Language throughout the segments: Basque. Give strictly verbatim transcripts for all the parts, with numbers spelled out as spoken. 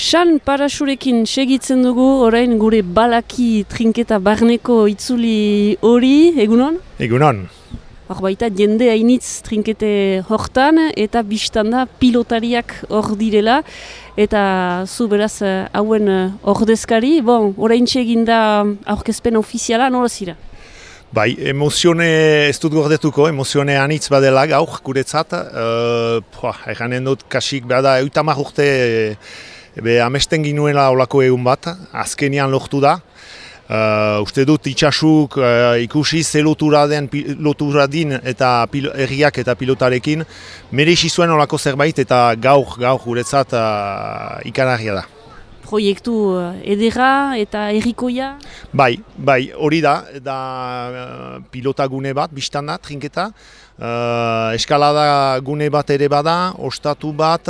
San Parasurekin segitzen dugu, orain gure balaki trinketa barneko itzuli hori, egunon? Egunon. Hor baita jende hainitz trinkete hortan eta biztanda pilotariak hor direla eta zu beraz hauen ordezkari, bon, orain txegin da aurkezpen ofiziala, nola zira? Bai, emozione ez dut gordetuko, emozione anitz badela gaur guretzat. Uh, Eganen dut kasik bada eutamar urte ebe amesten ginuela olako egun bat, azkenian lortu da. Uh, uste dut itxasuk uh, ikusi ze lotura den lotura din eta erriak eta pilotarekin merezi zuen olako zerbait eta gaur gaur guretzat uh, ikaragarria da. Proiektu edera eta errikoia? Bai, bai, hori da, da uh, pilota gune bat, biztan da, trinketa. Uh, eskalada gune bat ere bada, ostatu bat,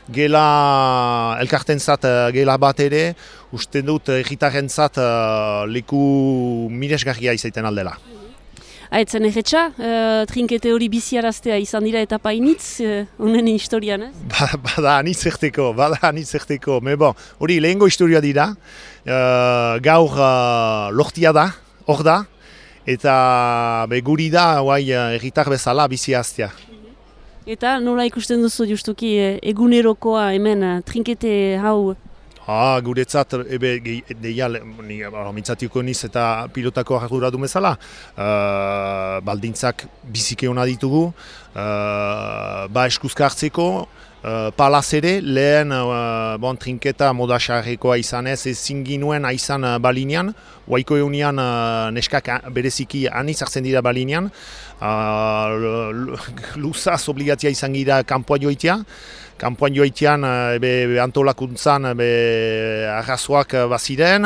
gela elkartentzat gela bat ere, uste dut erritarentzat uh, leku miresgarria izaiten aldela. Aetzen erretxa, uh, trinkete hori biziaraztea izan dira eta painitz, uh, honen historian, ez? Ba, bada anitzerteko, bada anitzerteko, me bon, hori lehengo historia dira, uh, gaur uh, lortia da, hor da, eta be, guri da, guai, erritar bezala biziaztea. Eta nola ikusten duzu justuki egunerokoa hemen trinkete hau? Ah, guretzat, ebe, deia, mintzatiko niz eta pilotako ardura du bezala, uh, baldintzak bizike hona ditugu, uh, ba eskuzka hartzeko, uh, palaz ere, lehen uh, bon, trinketa modaxarrekoa izanez, ezin ginuen aizan uh, balinean, oaiko egunean uh, neskak bereziki aniz hartzen dira balinean, uh, luzaz obligatzia izan gira kanpoa joitea, Kampuan joitean be, be antolakuntzan be, arrazoak baziren,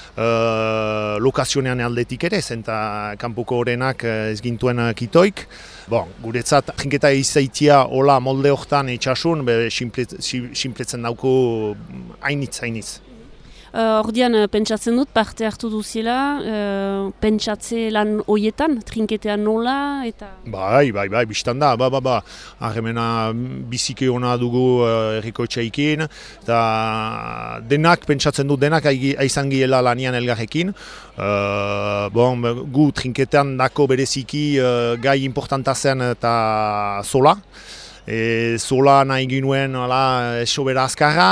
uh, lokazionean aldetik ere, zenta kanpoko horrenak ez gintuen kitoik. Bon, guretzat, trinketa izaitia hola molde hortan itxasun, sinpletzen dauko hainitz, hainitz. Ordian uh, pentsatzen dut, parte hartu duziela, uh, pentsatze lan hoietan, trinketean nola eta... Bai, bai, bai, biztan da, ba, ba, ba, harremena bizike hona dugu uh, erriko txaikin, eta denak, pentsatzen dut, denak aizan giela lanian elgarrekin. Uh, bon, gu trinketean dako bereziki uh, gai importanta zen eta sola. E, zola nahi ginuen esobera azkarra,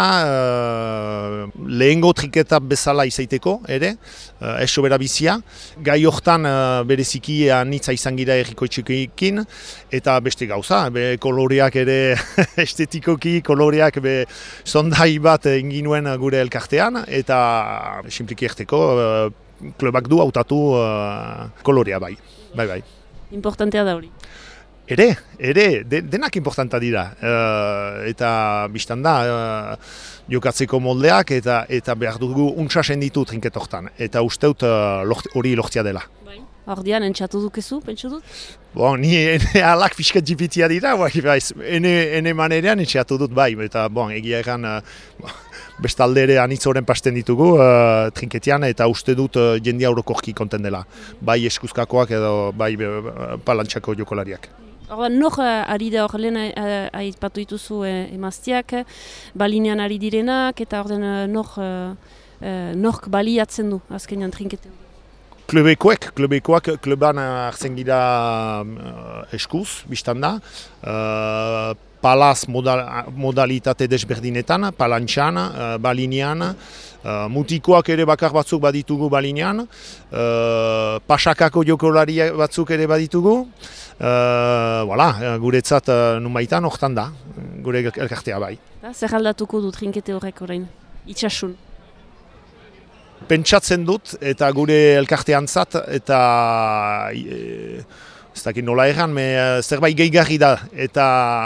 e, lehengo trinketa bezala izaiteko ere, e, esobera bizia. Gai hortan e, bereziki anitza izan gira errikoitxekin, eta beste gauza, be, koloreak ere estetikoki, koloreak be, sondai bat inginuen gure elkartean, eta sinpliki erteko e, klubak du hautatu e, kolorea bai, bai, bai. Importantea da hori. Ere, ere, de, denak importanta dira, uh, eta biztan da, uh, jokatzeko moldeak eta eta behar dugu untsa senditu trinketortan, eta usteut hori uh, lortzia dela. Bai. Ordian, entxatu dukezu, pentsu dut? Bon, ni ene alak fiskat jipitia dira, bai, ene, ene manerean entxatu dut bai, eta bon, egia egan uh, bestalde ere anitz horren pasten ditugu uh, trinketian, eta uste dut uh, jendia orokorki konten dela, bai eskuzkakoak edo bai uh, palantxako jokolariak. Ordan, nor ari da hor lehen aipatu dituzu emazteak, balinean ari direnak, eta ordan nor, nork baliatzen du azkenean trinketean? Klubekoek, klubekoak, kluban hartzen gira uh, eskuz, biztan da. Uh, palaz modal, modalitate desberdinetan, palantxan, uh, balinean, uh, mutikoak ere bakar batzuk baditugu balinean, uh, pasakako jokolari batzuk ere baditugu. Uh, voilà, guretzat uh, numaitan hortan da, gure elkartea bai. Zer aldatuko du trinkete horrek orain, itxasun? Pentsatzen dut eta gure elkarteantzat eta e, ez dakit nola erran, me, zerbait gehigarri da eta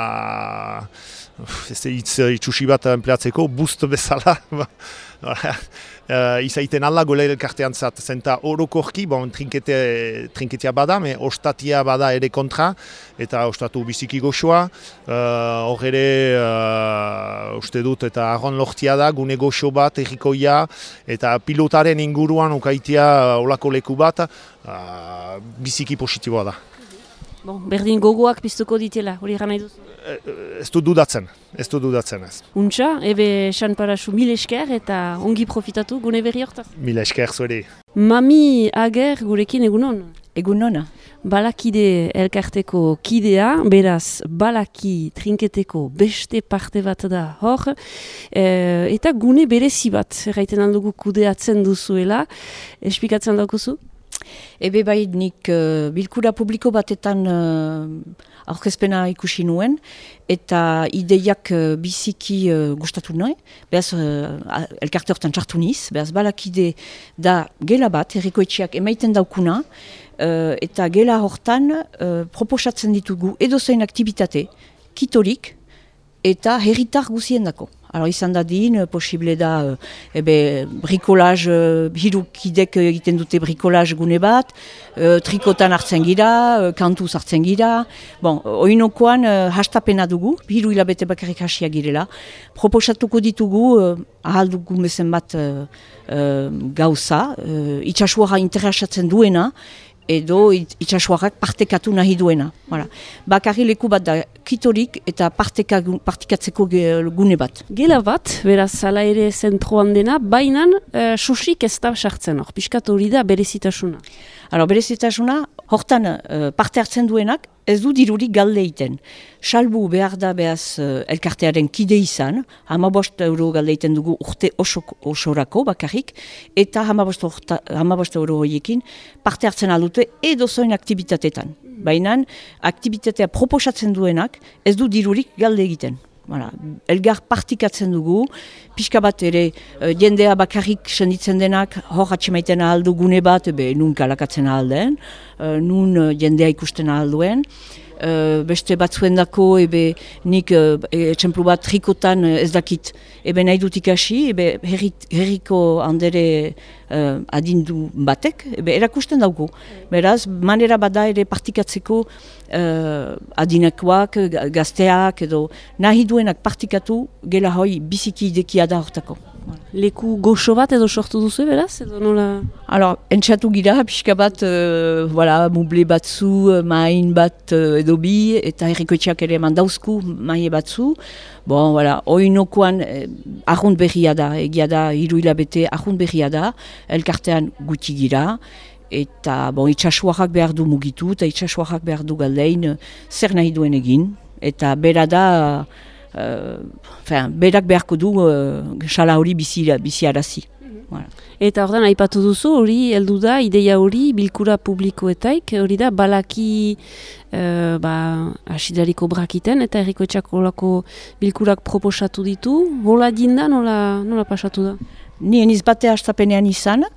ez hitz itxusi bat enpleatzeko, boost bezala. Uh, izaiten alda gole elkarteantzat, zenta orokorki, bon, trinkete, trinketea bada, me ostatia bada ere kontra, eta ostatu biziki goxoa, hor uh, ere uh, uste dut eta arron lortia da, gune goxo bat, errikoia, eta pilotaren inguruan ukaitia olako leku bat, uh, biziki positiboa da. Bon, berdin gogoak piztuko ditela, hori gana duzu? ez du dudatzen, ez du dudatzen ez. Untxa, ebe San Parasu mil esker eta ongi profitatu gune berri hortaz. Mil esker zueri. Mami Ager gurekin egunon. Egunona. Balakide elkarteko kidea, beraz balaki trinketeko beste parte bat da hor, e, eta gune berezi bat, erraiten aldugu kudeatzen duzuela, esplikatzen daukuzu? Ebe bai nik uh, bilkura publiko batetan uh, aurkezpena ikusi nuen, eta ideiak uh, biziki uh, gustatu nahi, behaz uh, elkarte hortan txartu niz, behaz balakide da gela bat, herrikoetxeak emaiten daukuna, uh, eta gela hortan uh, proposatzen ditugu edozein aktibitate, kitorik, eta herritar guziendako. Alors, izan da din, posible da, ebe, brikolaz, hiru kidek egiten dute brikolaz gune bat, e, trikotan hartzen gira, kantuz hartzen gira. Bon, oinokoan hastapena dugu, hiru hilabete bakarrik hasia girela. Proposatuko ditugu, ahal dugu mezen bat e, gauza, e, itxasuara interesatzen duena, edo itxasuarrak partekatu nahi duena. Voilà. Bakarri leku bat da kitorik eta parteka, partikatzeko gune bat. Gela bat, beraz, hala ere zentroan dena, bainan uh, sosik ez da sartzen hor, piskat hori da berezitasuna. Alors, berezitasuna, hortan uh, parte hartzen duenak, ez du dirurik galde egiten. Salbu behar da behaz uh, elkartearen kide izan, hamabost euro galde egiten dugu urte osok, osorako bakarrik, eta hamabost euro horiekin parte hartzen aldute edozoin aktibitatetan. Baina aktibitatea proposatzen duenak ez du dirurik galde egiten. Voilà. Elgar partikatzen dugu, pixka bat ere uh, jendea bakarrik senditzen denak hor atxemaiten ahaldu gune bat, be, nun kalakatzen ahalden, uh, nun uh, jendea ikusten ahalduen. Uh, beste batzuen dako, ebe nik uh, etxemplu bat trikotan uh, ez dakit, ebe nahi dut ikasi, ebe herrit, herriko handere uh, adindu batek, ebe erakusten dauko. Beraz, manera bada ere partikatzeko uh, adinakoak, gazteak, edo nahi duenak partikatu gela hoi biziki idekia da hortako. Leku goxo bat edo sortu duzu beraz, edo nola? Alors, entxatu gira, pixka bat, uh, voilà, muble batzu, main bat uh, edo bi, eta herrikoetxeak ere mandauzku maie batzu. Bon, voilà, oinokoan eh, arrunt berria da, egia da, hiru hilabete arrunt berria da, elkartean guti gira, eta bon, itxasuarrak behar du mugitu, eta itxasuarrak behar du galdein, zer nahi duen egin, eta bera da, Uh, fin, berak beharko du sala uh, hori bizi, bizi arazi. Mm-hmm. Voilà. Eta ordan aipatu duzu, hori heldu da, ideia hori bilkura publikoetaik, hori da balaki uh, ba, asidariko brakiten, eta herrikoetxeak holako bilkurak proposatu ditu, hola dinda, nola, nola pasatu da? Ni eniz bate hastapenean izan,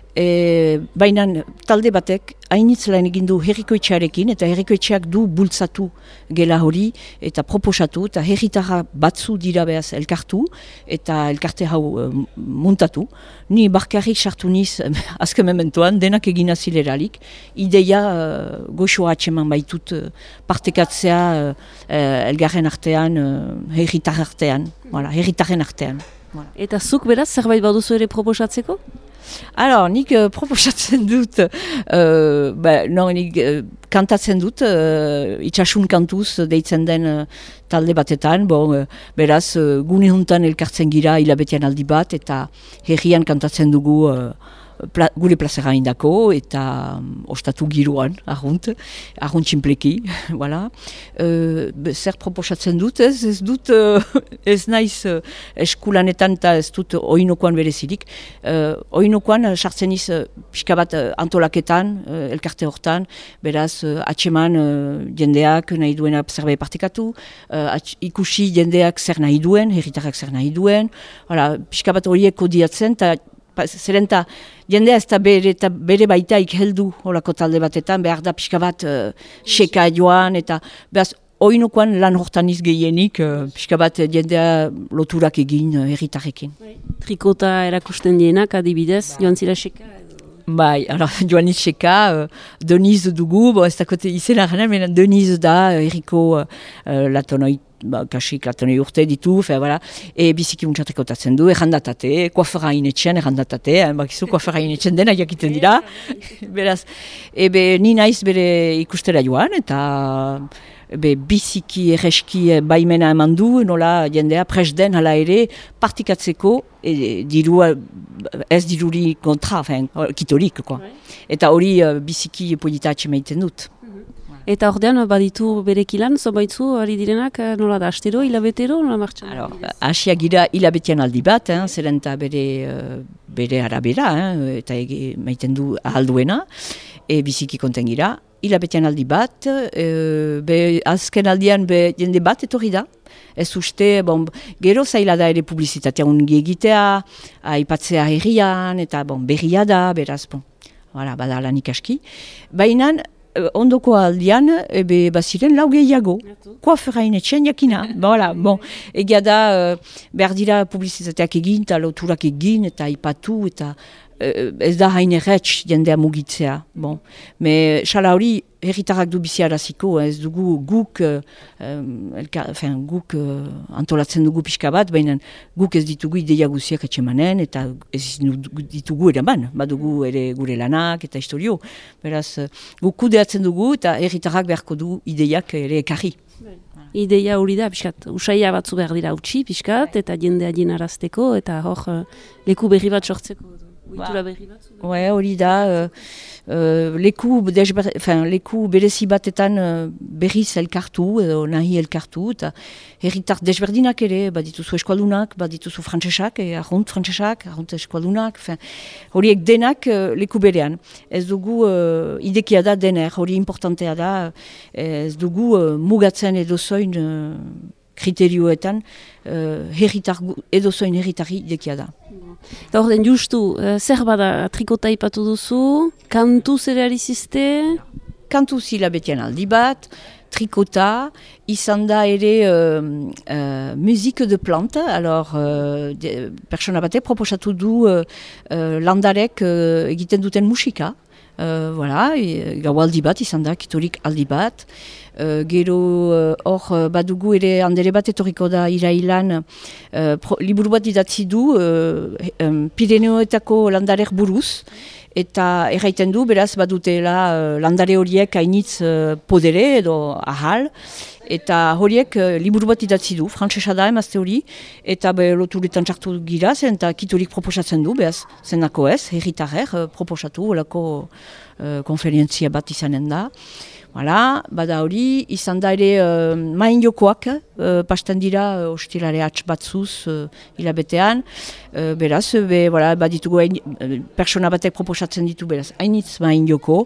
E, baina talde batek hainitz lan egin du herrikoetxearekin, eta herrikoetxeak du bultzatu gela hori, eta proposatu, eta herritarra batzu dira behaz elkartu, eta elkarte hau e, muntatu. Ni barkarrik sartu niz, azken mementoan, denak egin azileralik, ideia e, goxoa atseman baitut e, partekatzea e, elgarren artean, e, herritar artean, voilà, herritarren artean. Voilà. Eta zuk beraz, zerbait baduzu ere proposatzeko? Alors, nik uh, proposatzen dut, uh, ba, no, nik uh, kantatzen dut, uh, itxasun kantuz deitzen den uh, talde batetan, bon, uh, beraz, uh, gune hontan elkartzen gira hilabetean aldi bat, eta herrian kantatzen dugu uh, Pla, gure plazera indako, eta um, ostatu giroan, arrunt, arrunt txinpleki, voilà. Uh, zer proposatzen dut, ez, ez dut, uh, ez naiz uh, eskulanetan eta ez dut oinokoan berezirik. Uh, oinokoan sartzen iz uh, pixka bat uh, antolaketan, uh, elkarte hortan, beraz, uh, atseman uh, jendeak nahi duena zerbait partekatu, uh, ikusi jendeak zer nahi duen, herritarrak zer nahi duen, voilà, pixka bat horiek kodiatzen, eta zeren eta jendea ez da bere, bere baitaik heldu horako talde batetan, behar da pixka bat uh, seka joan, eta behaz oinokoan lan hortan iz gehienik, uh, pixka bat jendea loturak egin uh, herritarrekin. Trikota erakusten dienak adibidez, ba. Joan zira seka? Bai, alors, joan iz seka, uh, Deniz dugu, bo ez dakote izena gana, mena Deniz da, herriko uh, latonoit, ba, kasik latonei urte ditu, fe, voilà. E biziki untxatreko tatzen du, errandatate, koafera inetxean errandatate, bakizu koafera inetxean dena jakiten dira, beraz, ebe ni naiz bere ikustera joan, eta be, biziki erreski baimena eman du, nola jendea presden hala ere partikatzeko e, dirua, ez diruri kontra, fen, kitorik, koa. Eta hori uh, biziki polita atxemaiten dut. Eta ordean baditu berekilan, zobaitzu, ari direnak, nola da, astero, hilabetero, nola martxan? Asia gira hilabetian aldi bat, eh, zeren eta bere, uh, bere arabera, eh, eta ege, maiten du ahalduena, e, biziki konten gira. Hilabetian aldi bat, e, be, azken aldian be, jende bat etorri da. Ez uste, bon, gero zaila da ere publizitatea ungi egitea, aipatzea herrian, eta bon, berria da, beraz, bon, voilà, bada lanik aski. Baina, ondoko aldian, ebe baziren lau gehiago. Koaferain etxen jakina. Voilà, bon, egia da, behar dira publizitateak egin, eta loturak egin, eta ipatu, eta ez da hain erretx jendea mugitzea. Bon. Me, xala hori, herritarrak du biziaraziko, ez dugu guk, um, elka, fin, guk uh, antolatzen dugu pixka bat, baina guk ez ditugu ideia guziak etxemanen, eta ez ditugu eraman, badugu ere gure lanak eta historio. Beraz, guk kudeatzen dugu eta herritarrak beharko du ideiak ere ekarri. Ideia hori da, pixkat, usaia batzu behar dira utzi, pixkat, eta jendea jenarazteko, eta hor, leku berri bat sortzeko. Ba, hori da, uh, uh, leku, desber, fin, leku berezi batetan uh, berriz elkartu, edo nahi elkartu, eta herritar desberdinak ere, badituzu eskualdunak, badituzu frantsesak, e, arrunt frantsesak, arrunt eskualdunak, horiek denak uh, leku berean. Ez dugu uh, idekia da dener, hori importantea da, ez dugu uh, mugatzen edo zoin uh, kriterioetan, uh, herritar, edo zoin herritarri idekia da. Eta hor den justu, uh, zer bada trikota ipatu duzu, kantu zer arizizte? Kantu zila betian aldi bat, trikota, izan da ere uh, uh, musique de plante, alors uh, de, persona batek proposatu du uh, uh, landarek uh, egiten duten musika. Uh, voilà, e, gau aldi bat, izan da, kitorik aldi bat. Uh, gero hor uh, badugu ere handere bat etorriko da irailan uh, pro, liburu bat idatzi du uh, um, Pireneoetako landarek buruz, eta erraiten du, beraz badutela uh, landare horiek hainitz uh, podere edo ahal, eta horiek uh, liburu bat idatzi du, frantsesa da emazte hori, eta be, loturetan txartu gira, zen eta kitorik proposatzen du, beraz, zenako ez, herritarrer uh, proposatu, olako uh, konferientzia bat izanen da. Voilà, bada hori, izan da ere uh, main jokoak, uh, pasten dira uh, ostilare hatz batzuz uh, hilabetean, uh, beraz, be, voilà, baditugu hain, uh, persona batek proposatzen ditu, beraz, hainitz main joko,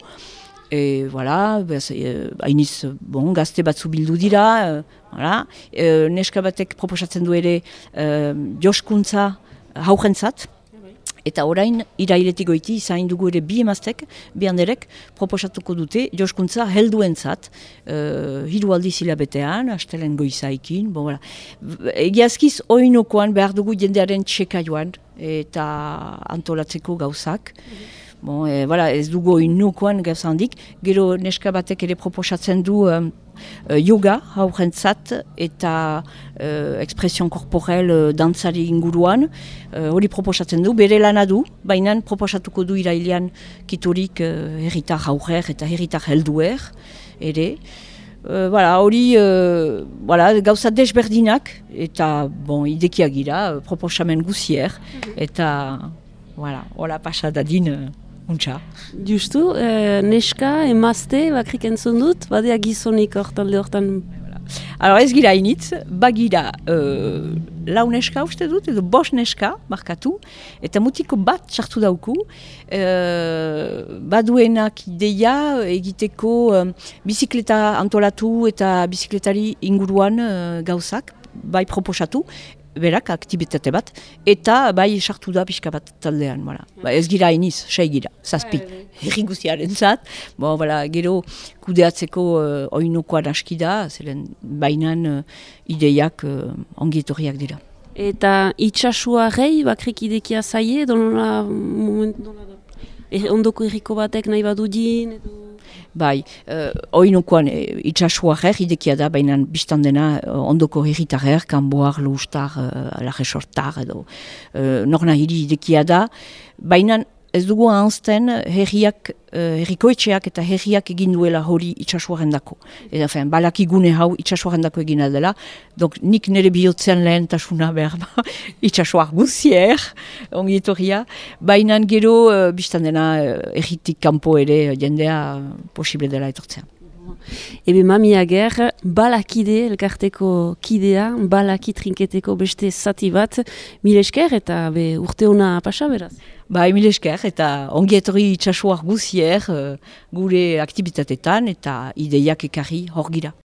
e, voilà, beraz, hainitz, uh, bon, gazte batzu bildu dira, uh, voilà, uh, neska batek proposatzen du ere uh, joskuntza haurentzat, eta orain, irailetik goiti, izain dugu ere bi emaztek, bi handerek, proposatuko dute, joskuntza helduentzat, uh, hiru aldiz hilabetean, astelen goizaikin, bon, voilà. Egiazkiz, oinokoan behar dugu jendearen txeka joan, eta antolatzeko gauzak. Mm-hmm. Bon, e, voilà, ez dugu oinokoan gauza handik, gero neska batek ere proposatzen du um, uh, yoga haurentzat eta uh, expresion korporel uh, dantzari inguruan, uh, hori proposatzen du, bere lana du, baina proposatuko du irailean kitorik uh, herritar haurer eta herritar helduer ere. Uh, voilà, hori uh, voilà, gauza desberdinak eta bon, idekia gira, uh, proposamen guzier, eta voilà, hola pasadadin uh, untxa. Justu, eh, neska, emazte, bakrik entzun dut, badea gizonik hortan lehortan. Alors ez gira hainitz, bagira uh, lau neska uste dut, edo bos neska, markatu, eta mutiko bat txartu dauku, uh, baduenak ideia egiteko um, bizikleta antolatu eta bizikletari inguruan uh, gauzak, bai proposatu, berak aktibitate bat, eta bai sartu da pixka bat taldean, voilà. Ba, ez gira hainiz, sei gira, zazpi, herri guziaren zat, bon, voilà, gero kudeatzeko uh, oinokoan aski da, zeren bainan uh, ideiak uh, ongietorriak dira. Eta itxasua rei, bakrik idekia zaie, donola, moment, donola, er, ondoko herriko batek nahi badu din, edo... Bai, uh, oinokoan e, itxasua her idekia da, baina biztan dena uh, ondoko herritarrer, kanboar, lustar, uh, lajesortar edo uh, norna hiri idekia da, baina ez dugu ahazten herriak, herrikoetxeak eta herriak egin duela hori itxasuaren dako. Eta fen, balakigune hau itxasuaren dako egin dela. Donc nik nire bihotzean lehentasuna behar ba, itxasuar guzier, ongi etorria. Baina gero, uh, biztan dena, herritik kanpo ere jendea posible dela etortzea. Ebe mamia ger, balakide, elkarteko kidea, balaki trinketeko beste zati bat, mil esker eta be, urte hona pasa beraz. Ba, mil esker eta ongi etorri itxasuar guzier uh, gure aktibitatetan eta ideiak ekarri hor gira.